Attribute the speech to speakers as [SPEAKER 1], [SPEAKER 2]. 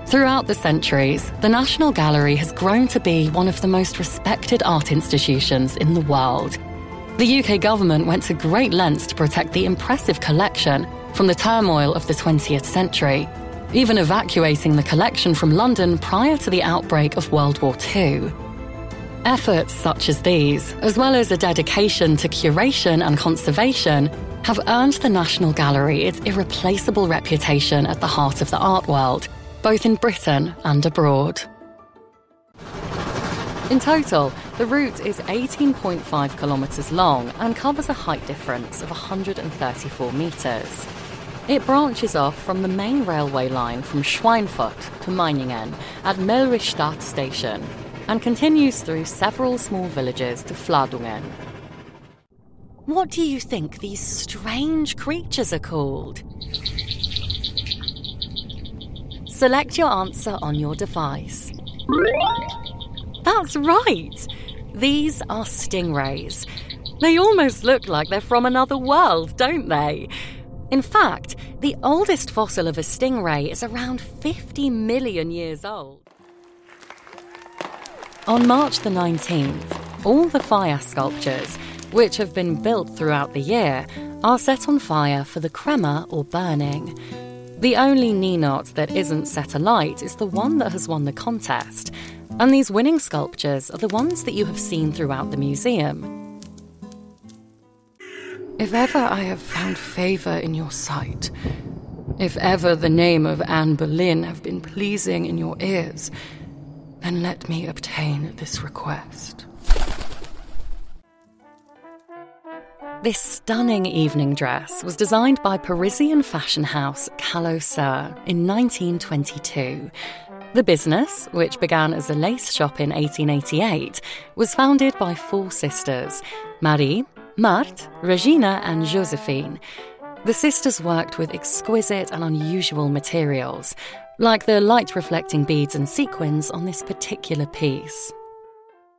[SPEAKER 1] Throughout the centuries, the National Gallery has grown to be one of the most respected art institutions in the world. The UK government went to great lengths to protect the impressive collection from the turmoil of the 20th century, even evacuating the collection from London prior to the outbreak of World War II. Efforts such as these, as well as a dedication to curation and conservation, have earned the National Gallery its irreplaceable reputation at the heart of the art world, both in Britain and abroad. In total, the route is 18.5 kilometres long and covers a height difference of 134 metres. It branches off from the main railway line from Schweinfurt to Meiningen at Melrichstadt station and continues through several small villages to Fladungen. What do you think these strange creatures are called? Select your answer on your device. That's right! These are stingrays. They almost look like they're from another world, don't they? In fact, the oldest fossil of a stingray is around 50 million years old. On March the 19th, all the fire sculptures, which have been built throughout the year, are set on fire for the crema or burning. The only ninot that isn't set alight is the one that has won the contest, and these winning sculptures are the ones that you have seen throughout the museum. If ever I have found favour in your sight, if ever the name of Anne Boleyn have been pleasing in your ears, then let me obtain this request. This stunning evening dress was designed by Parisian fashion house Callot Soeur in 1922. The business, which began as a lace shop in 1888, was founded by 4 sisters, Marie, Marthe, Regina and Josephine. The sisters worked with exquisite and unusual materials, like the light-reflecting beads and sequins on this particular piece.